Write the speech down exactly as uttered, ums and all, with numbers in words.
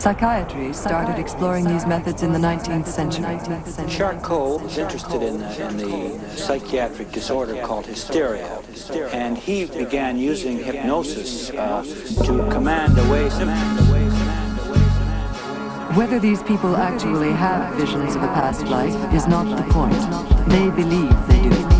Psychiatry started exploring these methods in the nineteenth century. Charcot was interested in the, in the psychiatric disorder called hysteria, and he began using hypnosis uh, to command away symptoms. Whether these people actually have visions of a past life is not the point. They believe they do.